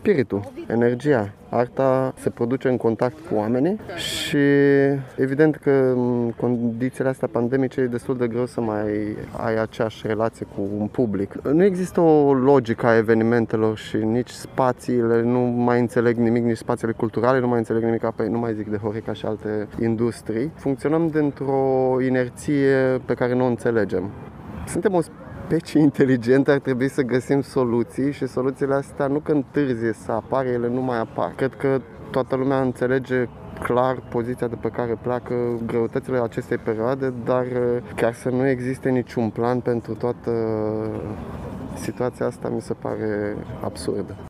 spiritul, energia. Arta se produce în contact cu oamenii și evident că în condițiile astea pandemice e destul de greu să mai ai aceeași relație cu un public. Nu există o logică a evenimentelor și nici spațiile, nu mai înțeleg nimic, nici spațiile culturale nu mai înțeleg nimic, apoi nu mai zic de Horeca și alte industrii. Funcționăm dintr-o inerție pe care nu o înțelegem. Suntem o specie inteligentă, ar trebui să găsim soluții și soluțiile astea nu că întârzie să apară, ele nu mai apar. Cred că toată lumea înțelege clar poziția de pe care pleacă, greutățile acestei perioade, dar chiar să nu existe niciun plan pentru toată situația asta mi se pare absurdă.